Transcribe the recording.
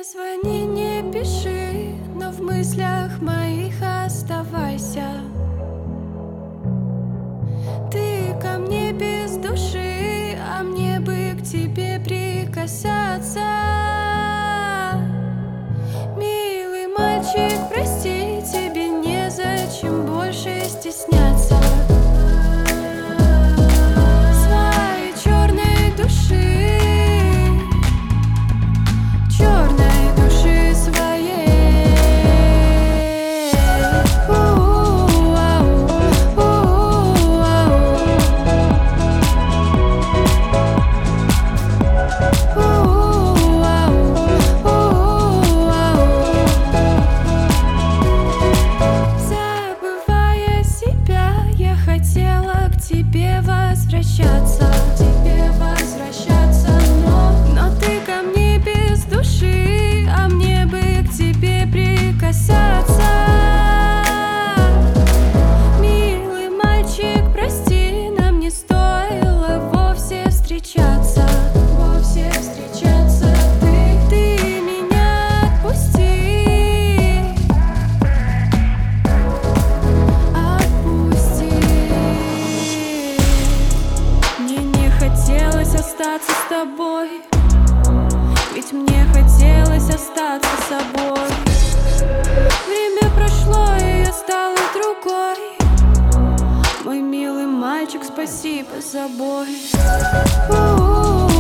Не звони, не пиши, но в мыслях моих оставайся. Ты ко мне без души, а мне бы к тебе прикасаться. Милый мальчик, прости, тебе незачем больше стесняться своей черной души, черной души своей. Забывая себя, я хотела к тебе возвращаться, но ты ко мне без души, а мне бы к тебе прикасаться. Милый мальчик, прости, нам не стоило вовсе встречаться. Ты меня отпусти, Мне не хотелось остаться с тобой, ведь мне хотелось остаться собой. Время прошло, и я стала другой. Мой милый мальчик, спасибо за бой.